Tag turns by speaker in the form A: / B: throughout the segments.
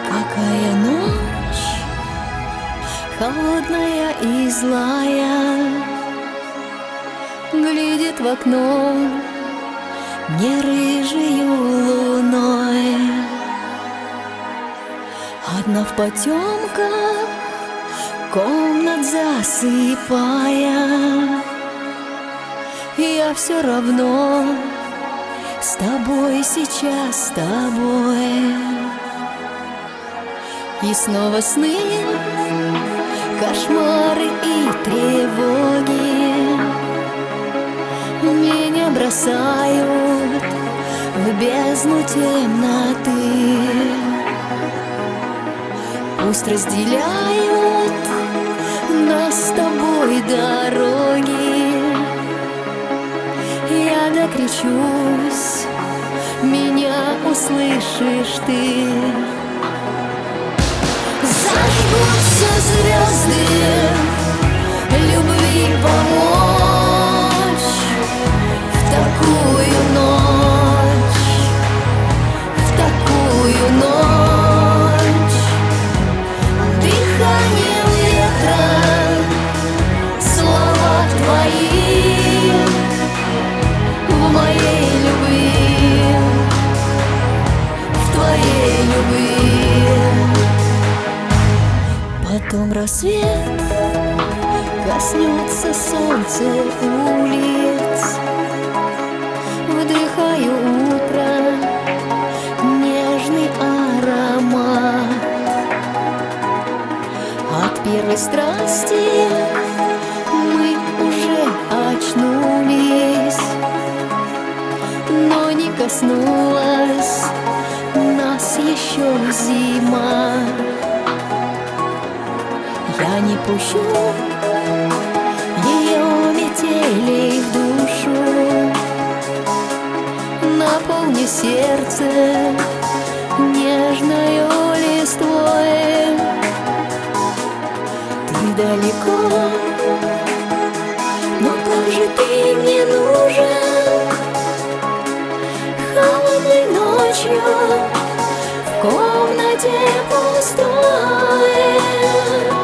A: Какая ночь холодная и злая, глядит в окно не рыжею луной. Одна в потемках комнат засыпая, я все равно с тобой сейчас, с тобой. И снова сны, кошмары и тревоги меня бросают в бездну темноты. Пусть разделяют нас с тобой дороги, я докричусь, меня услышишь ты. Зажгутся звезды, любви помочь в такую ночь, в такую ночь. Дыханием ветра слова твои в моей любви, в твоей любви. Потом рассвет коснется солнца улиц, вдыхаю утро, нежный аромат. От первой страсти мы уже очнулись, но не коснулась нас еще зима. Я не пущу ее метелей в душу, наполни сердце нежною листвой. Ты далеко, но как же ты мне нужен холодной ночью в комнате пустой.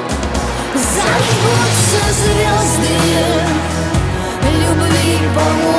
A: Зажгутся звезды, любви помочь